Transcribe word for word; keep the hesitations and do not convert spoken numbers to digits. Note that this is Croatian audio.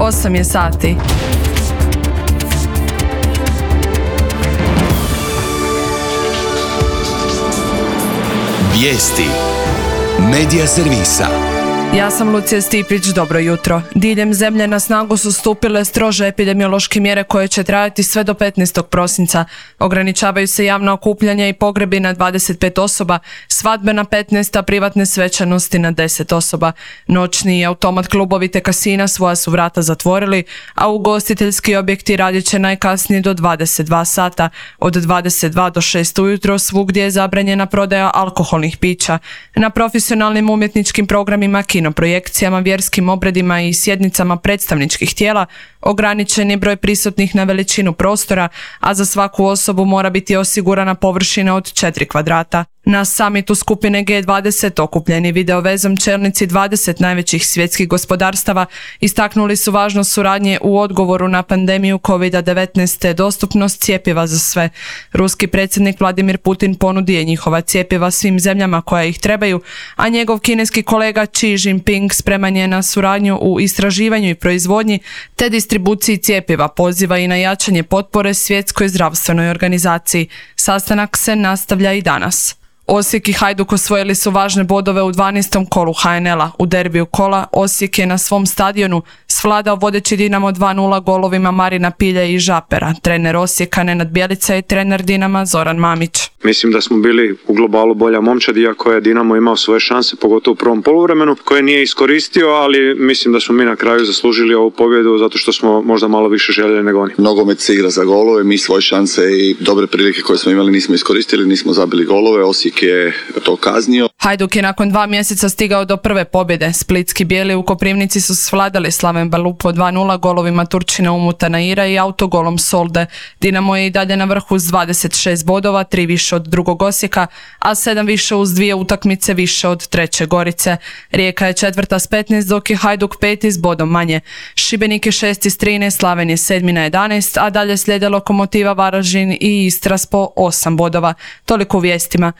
osam je sati. Vijesti Medija servisa. Ja sam Lucija Stipić, dobro jutro. Diljem zemlje na snagu su stupile strože epidemiološke mjere koje će trajati sve do petnaestog prosinca. Ograničavaju se javna okupljanja i pogrebi na dvadeset pet osoba, svadbe na petnaest, a privatne svečanosti na deset osoba. Noćni i automat klubovi te kasina svoja su vrata zatvorili, a ugostiteljski objekti radit će najkasnije do dvadeset dva sata. Od dvadeset dva do šest ujutro svugdje je zabranjena prodaja alkoholnih pića. Na profesionalnim umjetničkim programima, kinoprojekcijama, vjerskim obredima i sjednicama predstavničkih tijela ograničen je broj prisutnih na veličinu prostora, a za svaku osobu mora biti osigurana površina od četiri kvadrata. Na samitu skupine G dvadeset okupljeni videovezom čelnici dvadeset najvećih svjetskih gospodarstava istaknuli su važnost suradnje u odgovoru na pandemiju kovid devetnaest te dostupnost cjepiva za sve. Ruski predsjednik Vladimir Putin ponudio je njihova cjepiva svim zemljama koja ih trebaju, a njegov kineski kolega Xi Jinping spreman je na suradnju u istraživanju i proizvodnji te distribuciji cjepiva, poziva i na jačanje potpore Svjetskoj zdravstvenoj organizaciji. Sastanak se nastavlja i danas. Osijek i Hajduk osvojili su važne bodove u dvanaestom kolu H N L-a. U derbiju kola Osijek je na svom stadionu svladao vodeći Dinamo dva nula golovima Marina Pilje i Žapera. Trener Osijeka Nenad Bjelica i trener Dinama Zoran Mamić. Mislim da smo bili u globalu bolja momčad, iako je Dinamo imao svoje šanse, pogotovo u prvom poluvremenu, koje nije iskoristio, ali mislim da smo mi na kraju zaslužili ovu pobjedu zato što smo možda malo više željeli nego oni. Nogomet se igra za golove, mi svoje šanse i dobre prilike koje smo imali nismo iskoristili, nismo zabili golove, Osijek je to kaznio. Hajduk je nakon dva mjeseca stigao do prve pobjede. Splitski bijeli u Koprivnici su svladali Slaven Balupo dva nula golovima Turčina Umuta Naira i autogolom Solde. Dinamo je i dalje na vrhu s dvadeset šest bodova, tri više od drugog Osijeka, a sedam više uz dvije utakmice više od treće Gorice. Rijeka je četvrta s petnaest, dok je Hajduk peti s bodom manje. Šibenik je šesti s trinaest, Slaven je sedmi na jedanaest, a dalje slijede Lokomotiva Varaždin i Istra s po osam bodova. Toliko u vijestima.